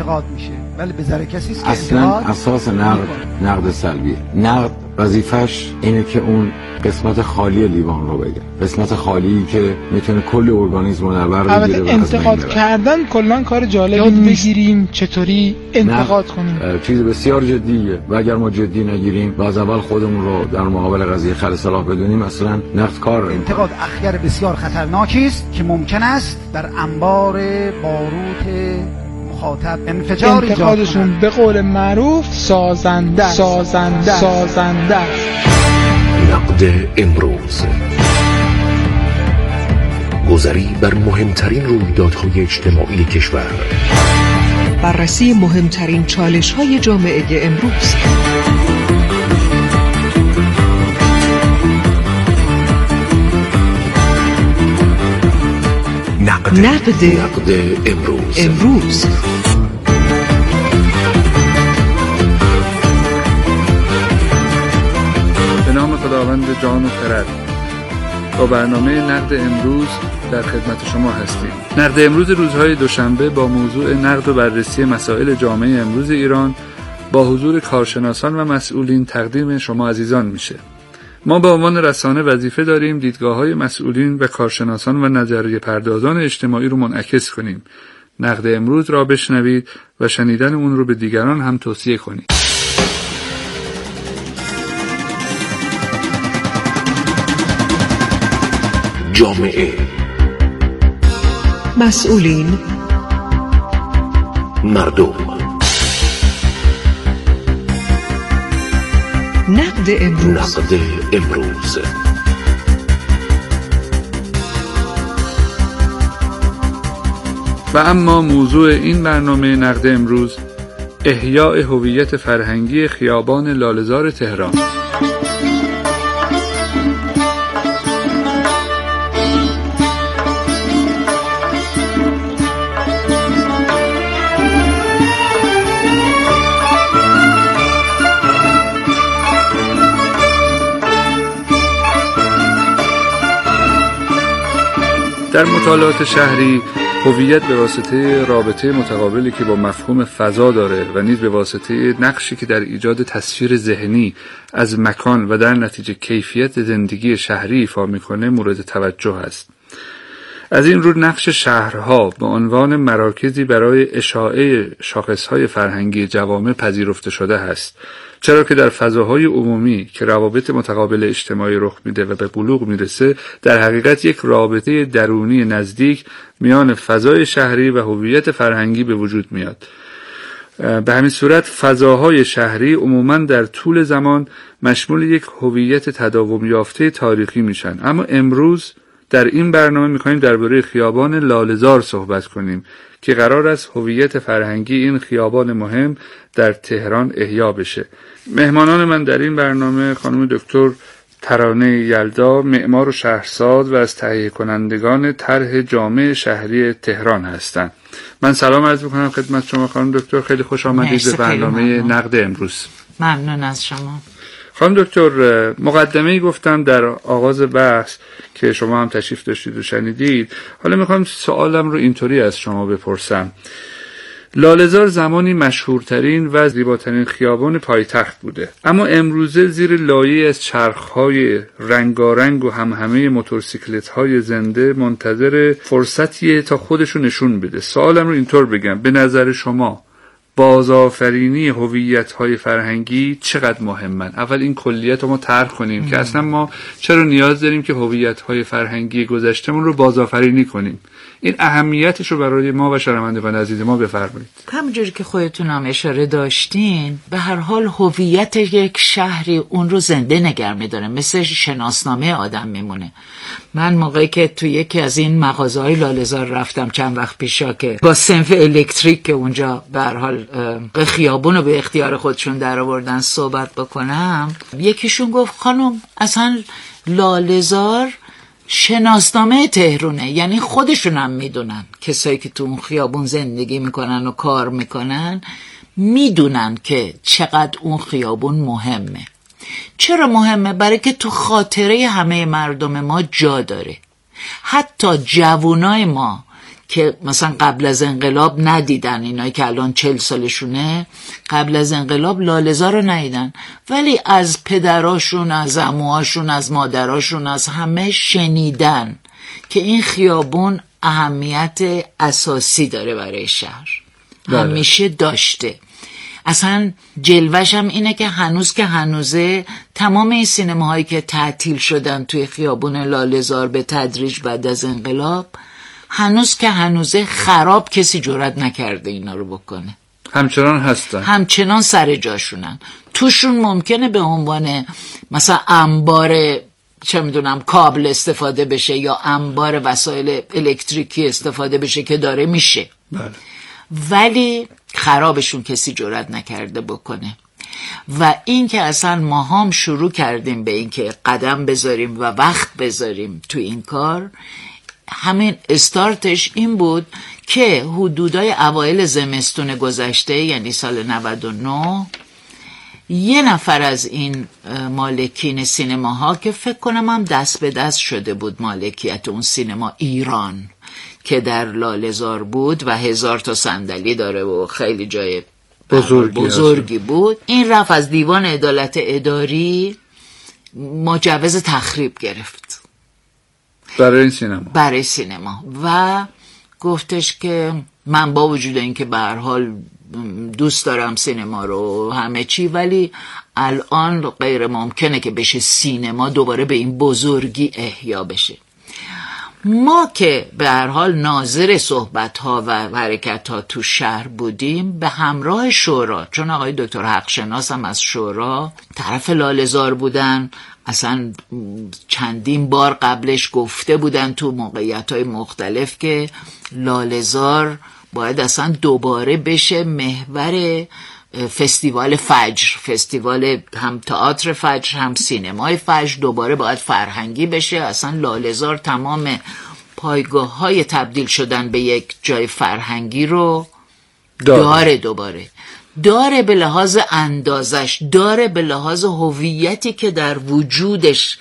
انتقاد میشه، ولی به ذره کسی است که اصلا اساس نقد سلبیه. نقد وظیفش اینه که اون قسمت خالی لیوان رو بگه، قسمت خالی که میتونه کل ارگانیسم رو در بر بگیره. انتقاد کردن کلا کار جالبی نیست. بگیریم چطوری انتقاد کنیم چیز بسیار جدیه و اگر ما جدی نگیریم و از اول خودمون رو در مقابل قضیه خل صلاح بدونیم، اصلا نقد کار انتقاد اخگر بسیار خطرناکی است که ممکن است در انبار باروت مخاطب انفجار ایجاد کند. انتقادشون به قول معروف سازنده است. نقد امروز، گذری بر مهمترین رویدادهای اجتماعی کشور، بررسی مهمترین چالش‌های جامعه امروز، نقد امروز. به نام خداوند جان و خرد، با برنامه نقد امروز در خدمت شما هستیم. نقد امروز روزهای دوشنبه با موضوع نقد و بررسی مسائل جامعه امروز ایران با حضور کارشناسان و مسئولین تقدیم شما عزیزان میشه. ما به عنوان رسانه وظیفه داریم دیدگاه‌های مسئولین و کارشناسان و نظریه پردازان اجتماعی رو منعکس کنیم. نقد امروز را بشنوید و شنیدن اون رو به دیگران هم توصیه کنید. جامعه، مسئولین، مردم. نقد امروز. و اما موضوع این برنامه نقد امروز احیاء هویت فرهنگی خیابان لاله‌زار تهران. در مطالعات شهری، هویت به واسطه رابطه متقابلی که با مفهوم فضا داره و نیز به واسطه نقشی که در ایجاد تصویر ذهنی از مکان و در نتیجه کیفیت زندگی شهری ایفا میکنه مورد توجه است. از این رو نقش شهرها به عنوان مراکزی برای اشاعه شاخصهای فرهنگی جوامع پذیرفته شده است، چرا که در فضاهای عمومی که روابط متقابل اجتماعی رخ میده و به بلوغ میرسه، در حقیقت یک رابطه درونی نزدیک میان فضای شهری و هویت فرهنگی به وجود میاد. به همین صورت فضاهای شهری عموماً در طول زمان مشمول یک هویت تداوم یافته تاریخی میشن. اما امروز در این برنامه میخوایم درباره خیابان لاله‌زار صحبت کنیم که قرار است هویت فرهنگی این خیابان مهم در تهران احیا بشه. مهمانان من در این برنامه خانم دکتر ترانه یلدا، معمار و شهرساز و از تهیه کنندگان طرح جامع شهری تهران هستند. من سلام عرض می‌کنم خدمت شما خانم دکتر، خیلی خوش آمدید به برنامه نقد امروز. ممنون از شما. خانم دکتر، مقدمه‌ای گفتم در آغاز بحث که شما هم تشریف داشتید و شنیدید. حالا میخوام سوالم رو اینطوری از شما بپرسم. لاله‌زار زمانی مشهورترین و زیباترین خیابان پایتخت بوده، اما امروزه زیر لایه‌ای از چرخ‌های رنگارنگ و همهمه موتورسیکلت‌های زنده منتظر فرصتیه تا خودشو نشون بده. سوالم رو اینطور بگم، به نظر شما بازآفرینی هویت‌های فرهنگی چقدر مهمن؟ اول این کلیت رو ما طرح کنیم که اصلا ما چرا نیاز داریم که هویت‌های فرهنگی گذشته‌مون رو بازآفرینی کنیم. این اهمیتش رو برای ما و شنوندگان عزیز ما بفرمایید. همونجوری که خودتون هم اشاره داشتین، به هر حال هویت یک شهری اون رو زنده نگه می‌داره، مثل شناسنامه آدم میمونه. من موقعی که تو یکی از این مغازه‌های لاله‌زار رفتم چند وقت پیشا که با صنف الکتریک که اونجا به هر حال خیابون رو به اختیار خودشون در آوردن صحبت بکنم، یکیشون گفت خانم اصلا لاله‌زار شناسنامه تهرونه، یعنی خودشون هم میدونن، کسایی که تو اون خیابون زندگی میکنن و کار میکنن میدونن که چقدر اون خیابون مهمه. چرا مهمه؟ برای که تو خاطره همه مردم ما جا داره. حتی جوانای ما که مثلا قبل از انقلاب ندیدن، اینایی که الان 40 سالشونه قبل از انقلاب لاله‌زار رو ندیدن، ولی از پدراشون، از عموهاشون، از مادراشون، از همه شنیدن که این خیابون اهمیت اساسی داره برای شهر. همیشه داشته. اصلا جلوش هم اینه که هنوزه تمام این سینماهایی که تعطیل شدن توی خیابون لاله‌زار به تدریج بعد از انقلاب، هنوزه خراب کسی جرئت نکرده اینا رو بکنه. همچنان هستن، همچنان سر جاشونن. توشون ممکنه به عنوان مثلا انبار چه میدونم کابل استفاده بشه یا انبار وسایل الکتریکی استفاده بشه که داره میشه. بله. ولی خرابشون کسی جرئت نکرده بکنه. و این که اصلا ما هم شروع کردیم به این که قدم بذاریم و وقت بذاریم تو این کار، همین استارتش این بود که حدودای اوایل زمستون گذشته، یعنی سال 99، یه نفر از این مالکین سینماها که فکر کنم هم دست به دست شده بود مالکیت اون سینما ایران که در لاله‌زار بود و 1000 تا صندلی داره و خیلی جای بزرگی بود، این رفت از دیوان عدالت اداری مجوز تخریب گرفت برای سینما و گفتش که من با وجود اینکه به هر حال دوست دارم سینما رو همه چی، ولی الان غیر ممکنه که بشه سینما دوباره به این بزرگی احیا بشه. ما که به هر حال ناظر صحبت‌ها و حرکت‌ها تو شهر بودیم، به همراه شورا، چون آقای دکتر حقشناس هم از شورا طرف لاله‌زار بودن، اصلا چندین بار قبلش گفته بودن تو موقعیت‌های مختلف که لاله‌زار باید اصلا دوباره بشه محور فستیوال فجر، فستیوال هم تئاتر فجر هم سینمای فجر، دوباره باید فرهنگی بشه. اصلا لاله‌زار تمام پایگاه‌های تبدیل شدن به یک جای فرهنگی رو داره، دوباره داره، به لحاظ اندازش داره، به لحاظ هویتی که در وجودش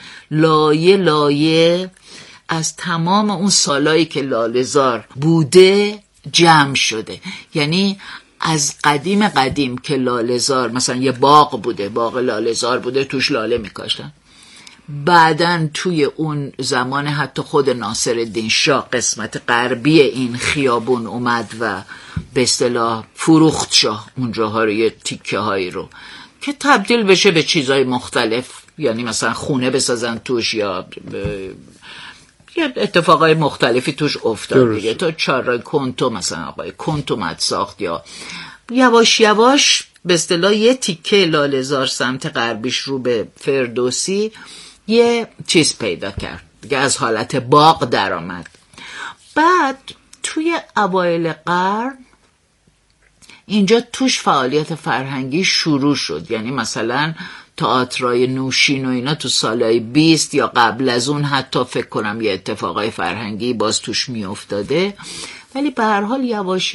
لایه از تمام اون سالایی که لاله‌زار بوده جمع شده. یعنی از قدیم که لاله‌زار مثلا یه باغ بوده، باغ لاله‌زار بوده، توش لاله میکاشتن. بعدن توی اون زمان حتی خود ناصرالدین شاه قسمت غربی این خیابون اومد و به اصطلاح فروخت شاه اونجاها رو، یه تیکه هایی رو که تبدیل بشه به چیزهای مختلف، یعنی مثلا خونه بسازن توش یا یه اتفاقای مختلفی توش افتاد دیگه. تا چهارراه کنتو مثلا آقای کنتو اومد ساخت، یا یواش به اصطلاح یه تیکه لاله‌زار سمت غربیش رو به فردوسی یه چیز پیدا کرد دیگه، از حالت باغ در آمد. بعد توی اوایل قرن اینجا توش فعالیت فرهنگی شروع شد، یعنی مثلا تئاترای نوشین و اینا تو سالهای 20 یا قبل از اون حتی فکر کنم یه اتفاقای فرهنگی باز توش می افتاده. ولی به هر حال یواش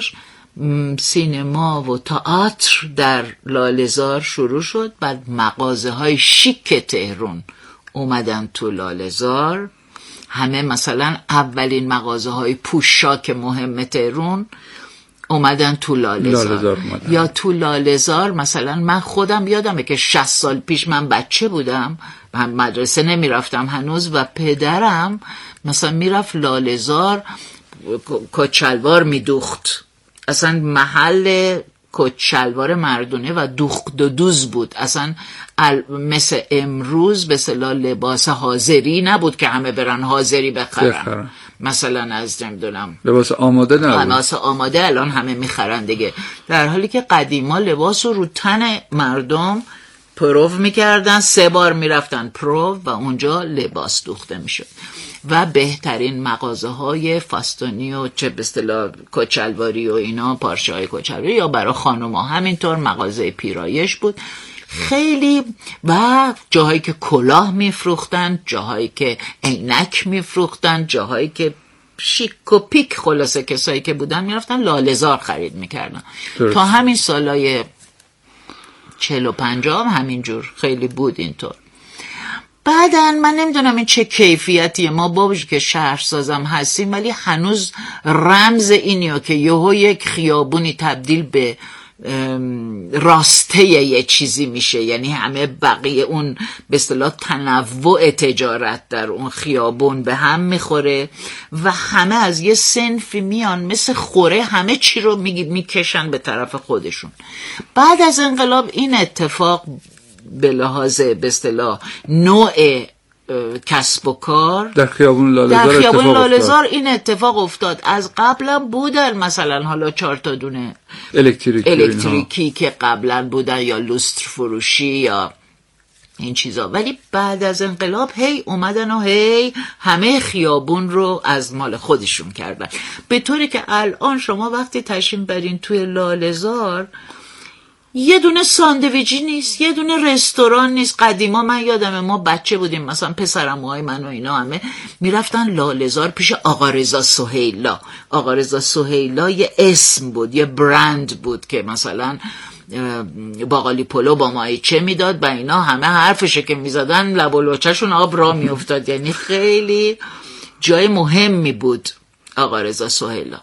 سینما و تئاتر در لاله‌زار شروع شد. بعد مغازه های شیک تهران اومدن تو لاله‌زار، همه مثلا اولین مغازه های پوشاک مهم تهران اومدن تو لاله‌زار. یا تو لاله‌زار مثلا من خودم یادمه که 60 سال پیش من بچه بودم، من مدرسه نمی رفتم هنوز و پدرم مثلا میرفت لاله‌زار کچلوار میدوخت. اصلا محل کچلوار مردونه و دوخت و دوز بود. اصلا مثل امروز به اصطلاح لباس حاضری نبود که همه برن حاضری بخرن. مثلا از نمیدونم لباس آماده نبود، لباس آماده الان همه میخرن دیگه، در حالی که قدیما لباس رو تن مردم پرو میکردن، 3 بار میرفتن پرو و اونجا لباس دوخته میشد. و بهترین مغازه های فاستونی و چه به اصطلاح کچلواری و اینا، پارچه های کچلواری، یا برای خانوما همینطور مغازه پیرایش بود خیلی. و جاهایی که کلاه میفروختن، جاهایی که عینک میفروختن، جاهایی که شیک و پیک، خلاصه کسایی که بودن میرفتن لاله‌زار خرید میکردن. تا همین سالای 40 و 50 همینجور خیلی بود اینطور. بعدن من نمیدونم این چه کیفیتیه، ما باوش که شهرسازم هستیم ولی هنوز رمز اینیه که یهو یک خیابونی تبدیل به راسته یه چیزی میشه، یعنی همه بقیه اون به اصطلاح تنوع تجارت در اون خیابون به هم میخوره و همه از یه صنفی میان مثل خوره همه چی رو میکشن به طرف خودشون. بعد از انقلاب این اتفاق به لحاظ به اصطلاح نوع کسب و کار در خیابون لاله‌زار این اتفاق افتاد. از قبلا بودن مثلا حالا 4 تا دونه الکتریکی که قبلا بودن یا لوستر فروشی یا این چیزا، ولی بعد از انقلاب هی اومدن و هی همه خیابون رو از مال خودشون کردن، به طوری که الان شما وقتی تشریف برین توی لاله‌زار یه دونه ساندویجی نیست، یه دونه رستوران نیست. قدیما من یادمه ما بچه بودیم مثلا پسرعموهای من و اینا همه میرفتن لاله‌زار پیش آقا رضا سهیلا. آقا رضا سهیلا یه اسم بود، یه برند بود که مثلا باقالی پلو با ماهیچه میداد و اینا همه حرفشه که میزدن لب و لوچه‌شون آب را میافتاد، یعنی خیلی جای مهمی بود آقا رضا سهیلا.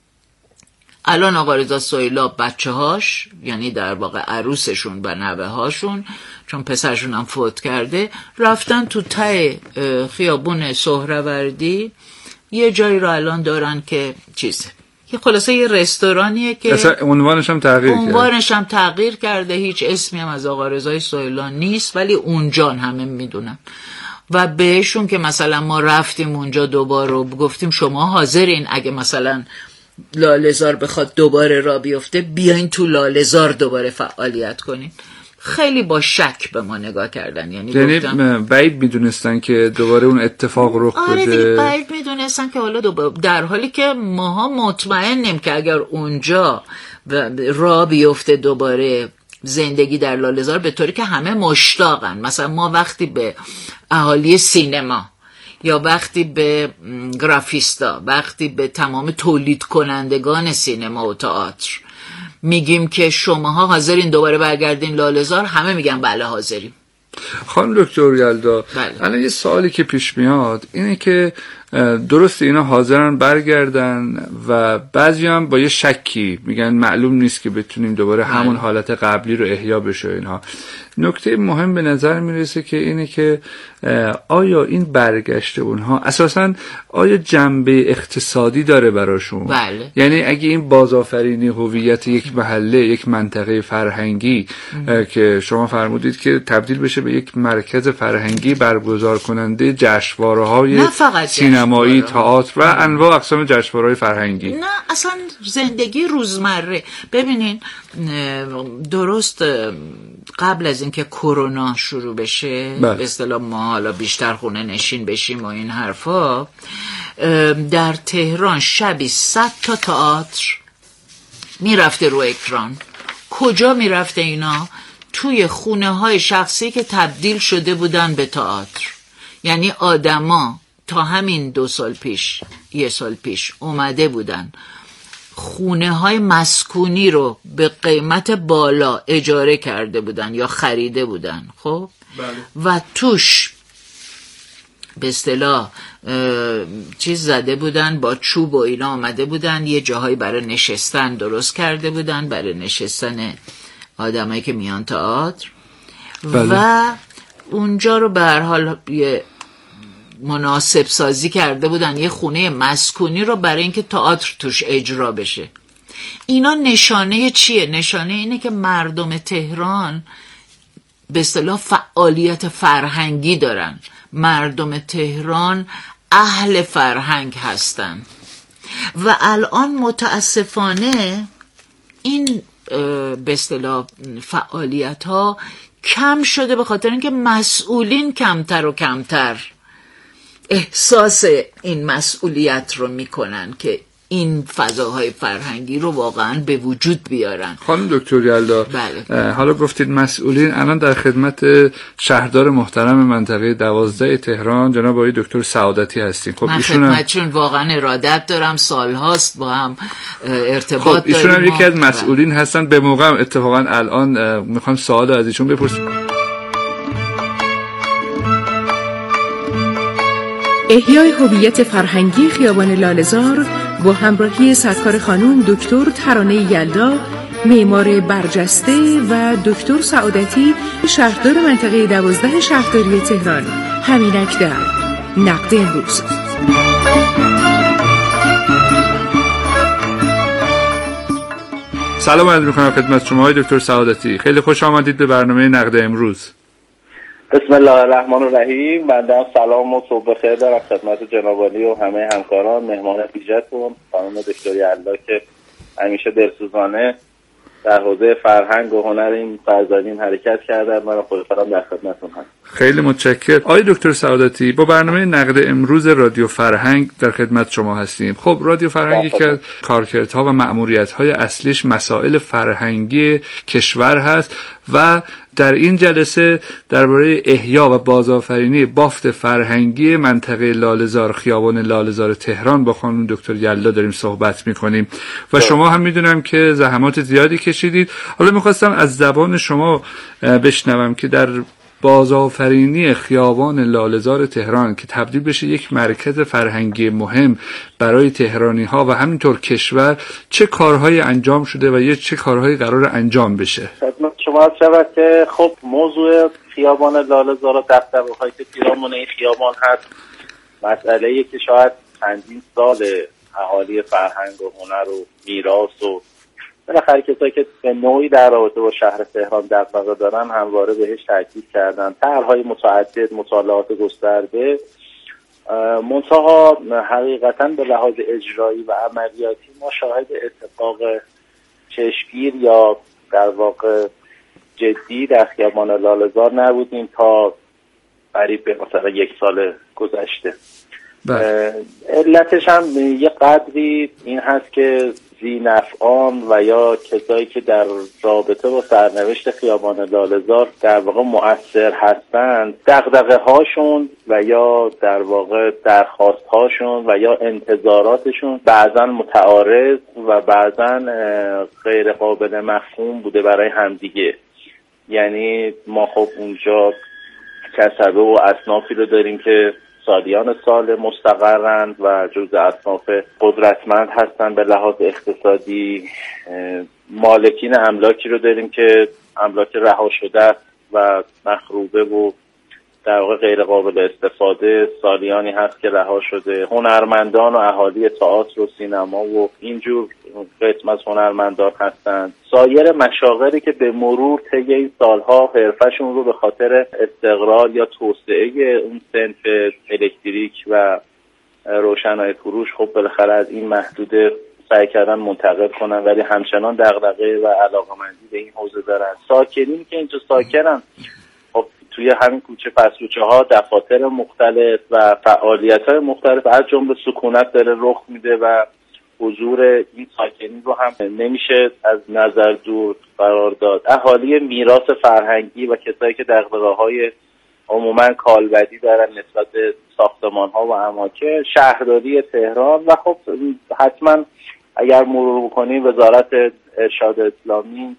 الان آقا رضا سهیلا بچه‌هاش یعنی در واقع عروسشون و نوه هاشون چون پسرشون هم فوت کرده رفتن تو ته خیابون سهروردی یه جایی رو الان دارن که چیزه یه خلاصه یه رستورانیه که اصلا عنوانش هم تغییر کرده، هیچ اسمی هم از آقا رضا سهیلا نیست ولی اونجا همه میدونن و بهشون که مثلا ما رفتیم اونجا دوباره و گفتیم شما حاضرین اگه مثلا لاله‌زار بخواد دوباره را بیفته بیاین تو لاله‌زار دوباره فعالیت کنین، خیلی با شک به ما نگاه کردن. یعنی بعید میدونستن که دوباره اون اتفاق رخ بده. آره دیگه بعید میدونستن که حالا دوباره، در حالی که ماها مطمئنیم که اگر اونجا را بیفته دوباره زندگی در لاله‌زار به طوری که همه مشتاقن، مثلا ما وقتی به اهالی سینما یا وقتی به گرافیستا، وقتی به تمام تولید کنندگان سینما و تئاتر میگیم که شماها حاضرین دوباره برگردین لاله‌زار، همه میگن بله حاضریم. خانم دکتر یلدا الان یه سوالی که پیش میاد اینه که درست اینا حاضرن برگردن و بعضی هم با یه شکی میگن معلوم نیست که بتونیم دوباره همون حالت قبلی رو احیا بشه. اینها نکته مهم به نظر میرسه که اینه که آیا این برگشت اونها اساساً آیا جنبه اقتصادی داره براشون؟ بله. یعنی اگه این بازآفرینی هویت یک محله، یک منطقه فرهنگی که شما فرمودید که تبدیل بشه به یک مرکز فرهنگی برگزار کننده جشنواره‌های سینمایی، تئاتر و انواع اقسام جشنواره‌های فرهنگی، نه اصلا زندگی روزمره. ببینین درست قبل از اینکه کرونا شروع بشه به اصطلاح ما حالا بیشتر خونه نشین بشیم و این حرفا، در تهران شبی 100 تا تئاتر میرفته رو اکران. کجا میرفته اینا؟ توی خونه های شخصی که تبدیل شده بودن به تئاتر. یعنی آدما تا همین 2 سال پیش 1 سال پیش اومده بودن خونه های مسکونی رو به قیمت بالا اجاره کرده بودن یا خریده بودن، خب و توش به اصطلاح چیز زده بودن، با چوب و اینا آمده بودن، یه جاهایی برای نشستن درست کرده بودن برای نشستن آدمایی که میان تئاتر و اونجا رو به هر حال یه مناسب سازی کرده بودن، یه خونه مسکونی رو برای اینکه تئاتر توش اجرا بشه. اینا نشانه چیه؟ نشانه اینه که مردم تهران به اصطلاح فعالیت فرهنگی دارن، مردم تهران اهل فرهنگ هستن و الان متاسفانه این به اصطلاح فعالیت ها کم شده به خاطر اینکه مسئولین کمتر و کمتر احساس این مسئولیت رو میکنن که این فضاهای فرهنگی رو واقعا به وجود بیارن. خانم دکتر یلدا حالا گفتید مسئولین، الان در خدمت شهردار محترم منطقه 12 تهران جناب آقای دکتر سعادتی هستیم. خب من خدمتشون واقعا ارادت دارم، سالهاست با هم ارتباط داریم. ایشون هم یکی از مسئولین هستن. به موقع اتفاقا الان میخوام سوال از ایشون بپرسم. احیای هویت فرهنگی خیابان لاله‌زار با همراهی سرکار خانم دکتر ترانه یلدا، معمار برجسته و دکتر سعادتی، شهردار منطقه 12 شهرداری تهران. همینک در نقد امروز. سلام عرض می‌کنم خدمت شما های دکتر سعادتی. خیلی خوش آمدید به برنامه نقد امروز. بسم الله الرحمن الرحیم. بنده سلام و صبح بخیر دارم خدمت جناب عالی و همه همکاران، مهمان ویژه‌تون خانم دکتر یلدا که همیشه دلسوزانه در حوزه فرهنگ و هنر این سرزمین حرکت کردن. من خودم در خدمتتون هستم. خیلی متشکرم. آقای دکتر سعادتی، با برنامه نقد امروز رادیو فرهنگ در خدمت شما هستیم. خب رادیو فرهنگ که کارکردها و مأموریت‌های اصلیش مسائل فرهنگی کشور هست و در این جلسه درباره احیا و بازآفرینی بافت فرهنگی منطقه لاله‌زار، خیابان لاله‌زار تهران با خانم دکتر یلدا داریم صحبت می‌کنیم و شما هم می‌دونم که زحمات زیادی کشیدید. حالا می‌خواستم از زبان شما بشنوم که در بازآفرینی خیابان لاله‌زار تهران که تبدیل بشه یک مرکز فرهنگی مهم برای تهرانی‌ها و همینطور کشور، چه کارهایی انجام شده و چه کارهایی قرار انجام بشه؟ خدمت شما شود که خب موضوع خیابان لاله‌زار و دغدغه‌هایی که پیرامون این خیابان هست مسئله‌ای که شاید چندین سال اهالی فرهنگ و هنر و میراث و بالاخره کسایی که به نوعی در رابطه با شهر تهران دغدغه دارن همواره بهش تاکید کردن. طرح‌های متعدد، مطالعات گسترده، منتها حقیقتاً به لحاظ اجرایی و عملیاتی ما شاهد اتفاق چشمگیر یا در واقع جدی در خیابان لاله‌زار نبودیم تا قریب به مثلا 1 سال گذشته. علتش هم یه قدری این هست که ذی‌نفعان و یا کسایی که در رابطه با سرنوشت خیابان لاله‌زار در واقع مؤثر هستند، دغدغه هاشون و یا در واقع درخواست هاشون و یا انتظاراتشون بعضا متعارض و بعضا غیر قابل مفهوم بوده برای همدیگه. یعنی ما خب اونجا کسبه و اصنافی رو داریم که سالیان سال مستقرند و جزء اصناف قدرتمند هستند به لحاظ اقتصادی. مالکین املاکی رو داریم که املاک رها شده است و مخروبه و در واقع غیر قابل استفاده، سالیانی هست که رها شده. هنرمندان و اهالی تئاتر و سینما و اینجور قسم از هنرمندان هستند. سایر مشاغلی که به مرور طی این سالها حرفشون رو به خاطر استقرار یا توسعه اون صنف الکتریک و روشنایی فروش خب بالاخره از این محدوده سعی کردن منتقل کنن، ولی همچنان دغدغه و علاقه‌مندی به این حوزه دارن. ساکنین که اینجا ساکنن خب توی همین کوچه پس‌کوچه ها دفاتر مختلف و فعالیت‌های مختلف از جمله سکونت داره رخ میده و حضور این ساکنین رو هم نمیشه از نظر دور قرار داد. اهالی میراث فرهنگی و کسایی که دغدغه‌های عموماً کالبدی دارن نسبت به ساختمان‌ها و اماکن، شهرداری تهران و خب حتما اگر مرور بکنیم وزارت ارشاد اسلامی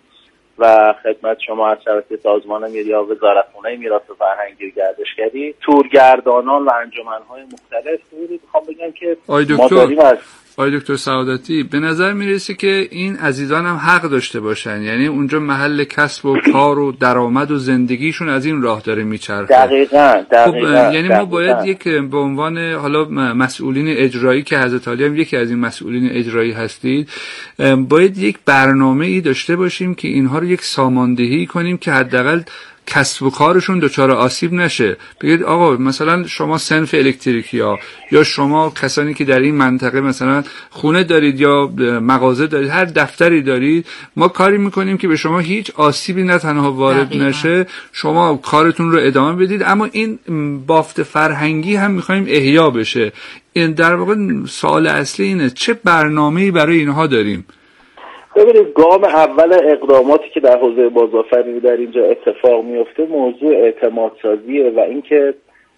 و خدمت شما از شبکه سازمان یا وزارتخانه میراث فرهنگی گردشگری، تورگردانان و انجمن‌های مختلف میخوام بگم که ما داریم از آقای دکتر سعادتی به نظر میرسه که این عزیزان هم حق داشته باشن، یعنی اونجا محل کسب و کار و درآمد و زندگیشون از این راه داره میچرخه. دقیقاً. خب یعنی ما باید یک به عنوان حالا مسئولین اجرایی که حضرت عالی هم یکی از این مسئولین اجرایی هستید، باید یک برنامه‌ای داشته باشیم که اینها رو یک ساماندهی کنیم که حداقل کسب و کارشون دچار آسیب نشه. بگید آقا مثلا شما صنف الکتریکیا یا شما کسانی که در این منطقه مثلا خونه دارید یا مغازه دارید، هر دفتری دارید، ما کاری میکنیم که به شما هیچ آسیبی نه تنها وارد نشه، شما کارتون رو ادامه بدید، اما این بافت فرهنگی هم میخوایم احیا بشه. این در واقع سوال اصلی اینه چه برنامه‌ای برای اینها داریم؟ ببینید گام اول اقداماتی که در حوزه بازآفرینی در اینجا اتفاق میفته موضوع اعتمادسازیه و اینکه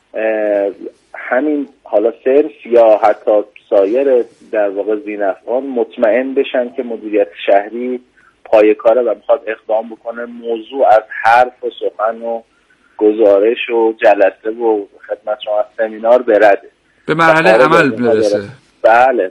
همین حالا صرف یا حتی سایر در واقع ذی‌نفعان مطمئن بشن که مدیریت شهری پایه‌کاره و میخواد اقدام بکنه، موضوع از حرف و سخن و گزارش و جلسه و خدمت شما سمینار برده. به مرحله عمل برسه. بله.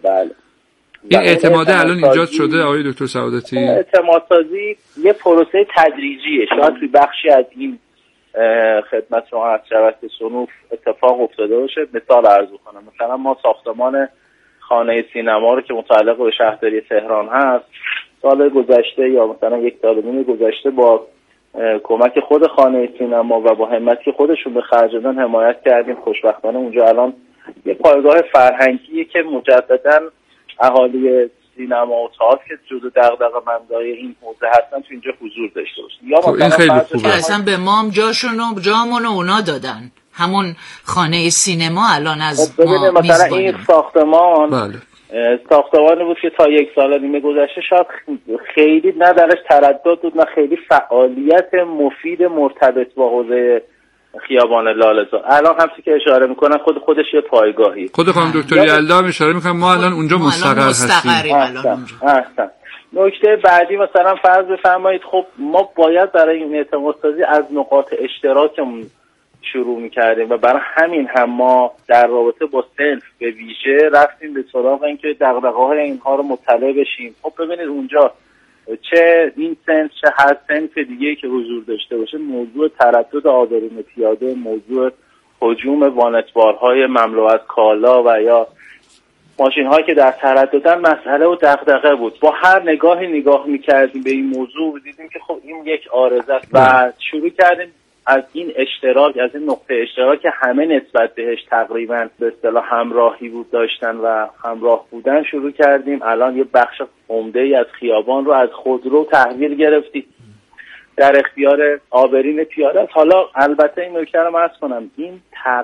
این اعتماده الان ایجاد شده آقای دکتر سعادتی؟ اعتماد سازی یه پروسه تدریجیه. شاید توی بخشی از این خدمت شما از شبکه صنوف اتفاق افتاده باشه. مثال عرض کنم، مثلا ما ساختمان خانه سینما رو که متعلق به شهرداری تهران هست، سال گذشته یا مثلا 1 سال و نیم گذشته با کمک خود خانه سینما و با همتی که خودشون به خرج دادن حمایت کردیم. خوشبختانه اونجا الان یه پایگاه فرهنگیه که مجددا اهالی سینما و تئاتر که جزو دغدغه‌مندای این حوزه هستن تو اینجا حضور داشته باشن. یا مثلا خیلی خوبه. اصلا به ما هم جامونو اونا دادن. همون خانه سینما الان از ما مثلا این ساختمان ساختمانی بود که تا 1 سال و نیم گذشته شاید خیلی نه درش تردد بود نه خیلی فعالیت مفید مرتبط با حوزه خیابان لاله‌زار. الان همچی که اشاره میکنن خودش یه پایگاهی. خود خانم دکتر یلدا هم اشاره میکنن ما الان اونجا مستقر هستیم. احسن. نکته بعدی مثلا فرض بفرمایید خب ما باید برای این اعتماد سازی از نقاط اشتراکمون شروع میکردیم و برای همین هم ما در رابطه با سلف به ویژه رفتیم به سراغ اینکه دغدغه‌های اینها رو مطلع بشیم. خب ببینید اونجا چه این سنف چه هر سنف دیگه‌ای که حضور داشته باشه، موضوع تردد آبرون پیاده، موضوع هجوم وانتبارهای مملو از کالا و یا ماشین‌هایی که در ترددن مسئله و دغدغه بود. با هر نگاه می‌کردیم به این موضوع دیدیم که خب این یک عارضه است و شروع کردیم از این اشتراک، از این نقطه اشتراک که همه نسبت بهش تقریبا به اصطلاح همراهی بود داشتن و همراه بودن شروع کردیم. الان یه بخش عمده‌ای از خیابان رو از خودرو تحویل گرفتیم در اختیار آبرین پیاده است. حالا البته این نکته رو عرض کنم، این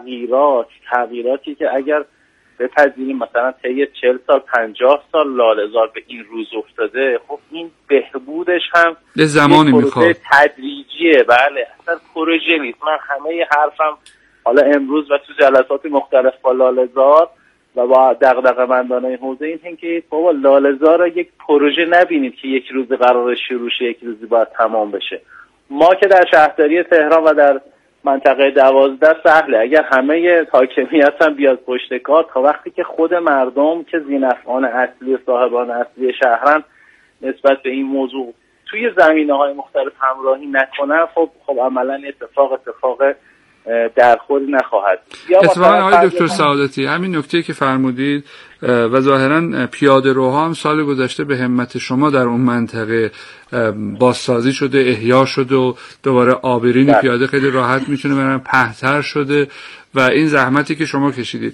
تغییراتی که اگر بپذیریم مثلا طی 40 سال 50 سال لاله‌زار به این روز افتاده، خب این بهبودش هم یه زمانی میخواد، تدریجیه. بله اصلا پروژه نیست. من همه حرفم حالا امروز و تو جلسات مختلف با لاله‌زار و با دغدغه‌مندان این حوزه این که بابا لاله‌زار رو یک پروژه نبینید که یک روز قرار شروع شه یک روزی باید تمام بشه. ما که در شهرداری تهران و در منطقه 12 سهله، اگر همه حاکمیت هم بیاد پشت کار تا وقتی که خود مردم که ذی‌نفعان اصلی و صاحبان اصلی شهرن نسبت به این موضوع توی زمینه‌های مختلف همراهی نکنن، خب عملاً اتفاق درخوری نخواهد. اتفاقا آقای دکتر سعادتی همین نکته که فرمودید و ظاهرا پیاده روها هم سال گذشته به همت شما در اون منطقه بازسازی شده، احیا شده و دوباره آبرین پیاده خیلی راحت میتونه برن، پهن‌تر شده و این زحمتی که شما کشیدید.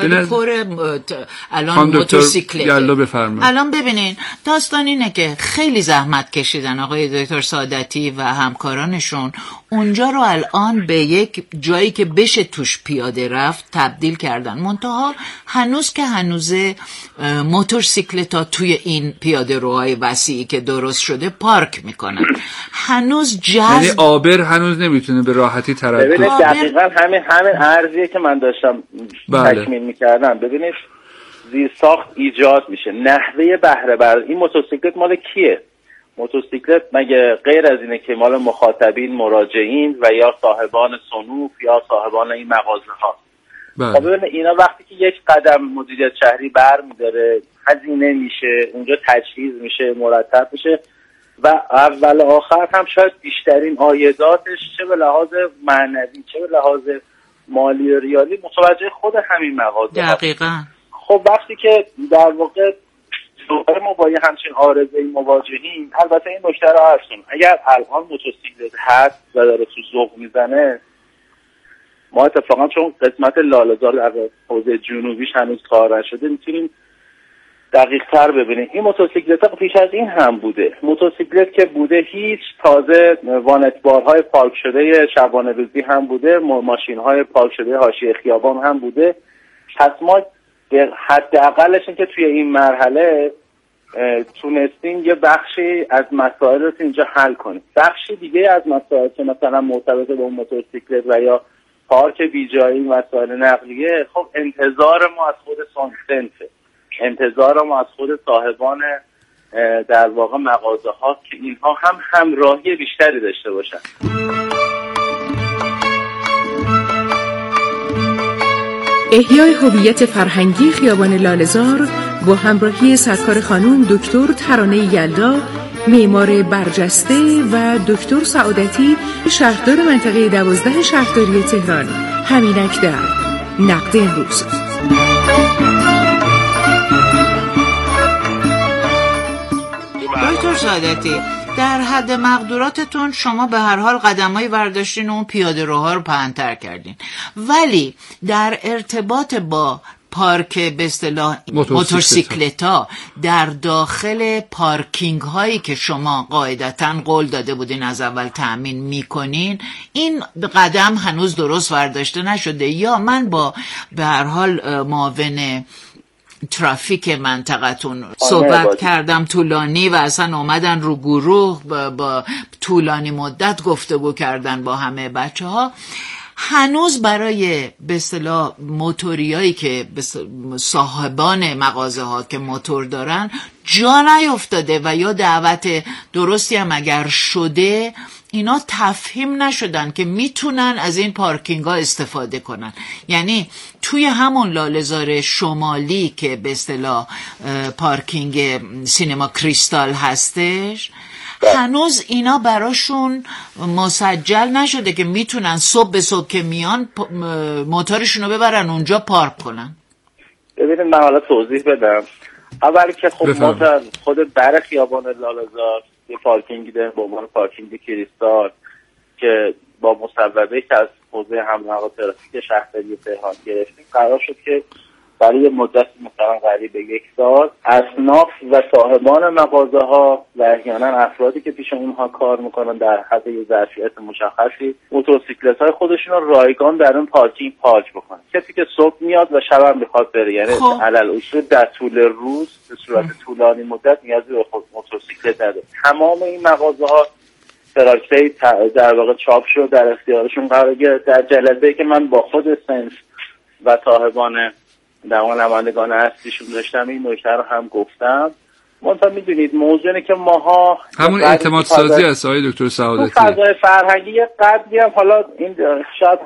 الان موتورسیکلت الان ببینین داستان اینه که خیلی زحمت کشیدن آقای دکتر سعادتی و همکارانشون اونجا رو الان به یک جایی که بشه توش پیاده رفت تبدیل کردن. منتها هنوز که هنوزه موتورسیکلت ها توی این پیاده روهای وسیعی که درست شده پارک میکنن. هنوز یعنی آبر هنوز نمیتونه به راحتی تردد. ببینید دقیقاً همین عرضیه که من داشتم تکمیل میکردم. ببینید زیرساخت ایجاد میشه، نحوه بهره برداری. این موتورسیکلت مال کیه؟ موتورسیکلت مگه غیر از اینه که مال مخاطبین، مراجعین و یا صاحبان صنوف یا صاحبان این مغازه ها؟ خب ببینید اینا وقتی که یک قدم مدیریت شهری برمی‌داره، هزینه میشه، اونجا تجهیز میشه، مرتب میشه و اول آخر هم شاید بیشترین عایداتش چه به لحاظ معنوی چه به لحاظ مالی و ریالی متوجه خود همین مغازه دقیقاً. خب وقتی که در واقع ما با یه همچین عارضه‌ای مواجهیم، البته این نکته رو عرض کنم، اگر الان موتورسیکلت هست و داره تو ذوق میزنه، ما اتفاقا چون قسمت لاله‌زار در حوزه جنوبیش هنوز کار نشده میتونیم دقیق تر ببینیم. این موتورسیکلت ها پیش از این هم بوده. موتورسیکلت که بوده هیچ، تازه وانتبارهای پارک شده شبانه روزی هم بوده، ماشین های پارک شده حاشیه خیابان هم بوده. پس ما حداقلش این که توی این مرحله تونستیم یه بخشی از مسائل رو اینجا حل کنیم. بخشی دیگه از مسائل که مثلا مرتبط با موتورسیکلت و یا پارک بیجایی مسائل نقلیه، خب انتظار ما از خود صنفه، انتظار ما از خود صاحبان در واقع مغازه ها که اینها هم همراهی بیشتری داشته باشن. احیای هویت فرهنگی خیابان لاله‌زار با همراهی سرکار خانم دکتر ترانه یلدا، معمار برجسته و دکتر سعادتی، شهردار منطقه 12 شهرداری تهران. همینک در نقد امروز. دکتر سعادتی، در حد مقدوراتتون شما به هر حال قدمایی برداشتین و اون پیاده روها رو پهن‌تر کردین، ولی در ارتباط با پارک به اصطلاح موتورسیکلتا در داخل پارکینگ هایی که شما قاعدتاً قول داده بودین از اول تأمین میکنین، این قدم هنوز درست برداشته نشده؟ یا من با به هر حال معاون ترافیک منطقتون صحبت کردم طولانی و اصلا اومدن رو گروه با طولانی مدت گفتگو کردن با همه بچه ها، هنوز برای به اصطلاح موتوریایی که صاحبان مغازه ها که موتور دارن جا نیفتاده و یا دعوت درستی هم اگر شده اینا تفهیم نشدن که میتونن از این پارکینگ ها استفاده کنن. یعنی توی همون لاله‌زار شمالی که به اصطلاح پارکینگ سینما کریستال هستش، هنوز اینا براشون مسجل نشده که میتونن صبح به صبح که میان موتورشون رو ببرن اونجا پارک کنن. ببینید من حالا توضیح بدم. اولی که خب ما خود در خیابان لاله‌زار یه پارکینگی داریم به عنوان پارکینگ کریستال که با مصوبه‌ای که از حوزه حمل و نقل ترافیک شهرداری تهران گرفتیم قرار شد که برای یه مدت مثلا قریب به 1 سال اصناف و صاحبان مغازه ها و احیانا افرادی که پیش اونها کار میکنن در حد یه ظرفیت مشخصی موتورسیکلت های خودشون رو رایگان در اون پارکینگ پارک بکنن. کسی که صبح میاد و شب هم بخواد بره، یعنی علل اصول در طول روز به صورت طولانی مدت نیازی به موتورسیکلت نداره. تمام این مغازه ها تراکتای در واقع چاپ شد در اختیارشون قرار گرفت. در جلسه‌ای که من با خود سنس و صاحبان در واقع نمایندگان اصلیشون داشتم این نکته رو هم گفتم. منتها میدونید موضوع اینه که ماها همون اعتماد سازی است آقای دکتر سعادتی. فضای فرهنگی یه قدری هم حالا این شاید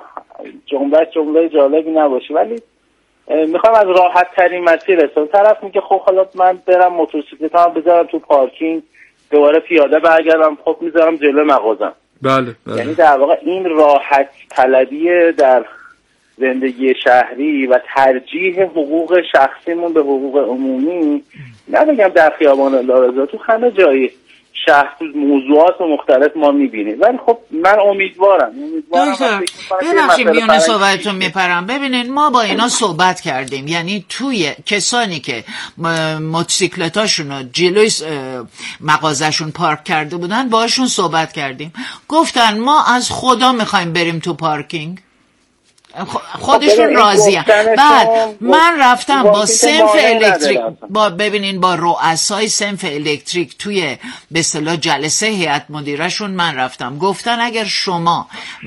جمله جالبی نباشه ولی میخوام از راحت ترین مسیر رسون. طرف میگه خب حالا من برم موتورسیکلتام بذارم تو پارکینگ دوباره پیاده برگردم، خب میذارم جلوی مغازم. بله. یعنی در واقع این راحت طلبی در زندگی شهری و ترجیح حقوق شخصیمون به حقوق عمومی، نمیگم در خیابان لاله‌زار، تو همه جای شهر موضوعات مختلف ما میبینیم. ولی خب من امیدوارم دکتر ببخشید میونه صحبتتون میپرم. ببینید ما با اینا صحبت کردیم، یعنی توی کسانی که موتورسیکلتاشون رو جلوی مغازهشون پارک کرده بودن باشون صحبت کردیم، گفتن ما از خدا میخوایم بریم تو پارکینگ، خودشون راضیه. بعد من رفتم با سنف الکتریک ببینین با رؤسای سنف الکتریک توی به اصطلاح جلسه هیئت مدیرهشون من رفتم، گفتن اگر شما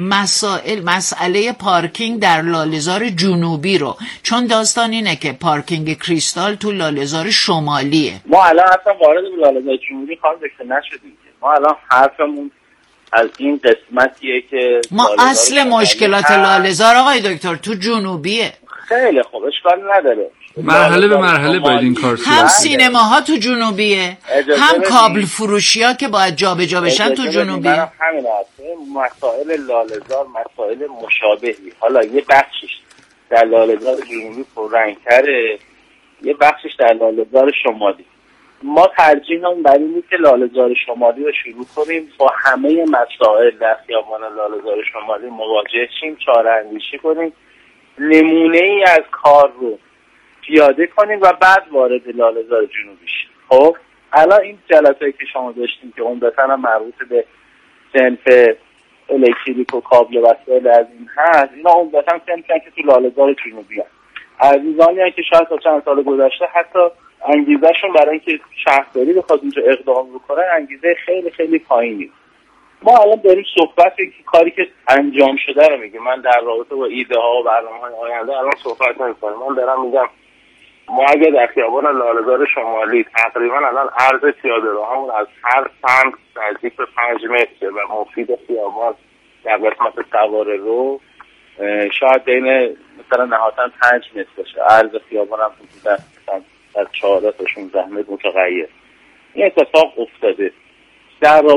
مسئله پارکینگ در لاله‌زار جنوبی رو، چون داستان اینه که پارکینگ کریستال تو لاله‌زار شمالیه، ما الان اصلا وارد لاله‌زار جنوبی خواهم نشدیم، ما الان حرفمون از این قسمتیه که ما اصل مشکلات لاله‌زار آقای دکتر تو جنوبیه. خیلی خوب اشکال نداره، مرحله به مرحله باید این کار شد. هم سینماها تو جنوبیه، هم کابل فروشی‌ها که باید جابجا بشن تو جنوبیه. همین هست. مسائل لاله‌زار مسائل مشابهی، حالا یه بخشش در لاله‌زار جنوبی پررنگ‌تره، یه بخشش در لاله‌زار شمالی. ما ترجیحمون برای اینه که لاله‌زار شمالی رو شروع کنیم، با همه مسائل در خیابان لاله‌زار شمالی مواجه شیم، چاره‌اندیشی کنیم، نمونه‌ای از کار رو پیاده کنیم و بعد وارد لاله‌زار جنوبی شیم. خب الان این جلسه‌ای که شما داشتیم که عمدتاً مربوط به صنف الکتریک و کابل و وسایل از این هست، اینا عمدتاً صنفی که تو لاله‌زار جنوبی هست. عزیزانی هستن که شاید تا چند سال گذشته حتی انگیزهشون برای اینکه شهرداری بخواد اونجا اقدام بکنه انگیزه خیلی خیلی پایینی. ما الان داریم صحبت کاری که انجام شده رو میگیم. من در رابطه با ایده ها و برنامه‌های آینده الان صحبت نمی‌کنم. من دارم میگم ما اگه در خیابان لاله‌زار شمالی تقریبا الان عرض پیاده‌روهامون از هر سمت نزدیک به 5 متر و مفید خیابان در قسمت سواره رو شاید بین مثلا نهایتا 5 متر باشه، عرض خیابان هم حدودا از 14 تا 16 متر متغیر. این اتفاق افتاده. در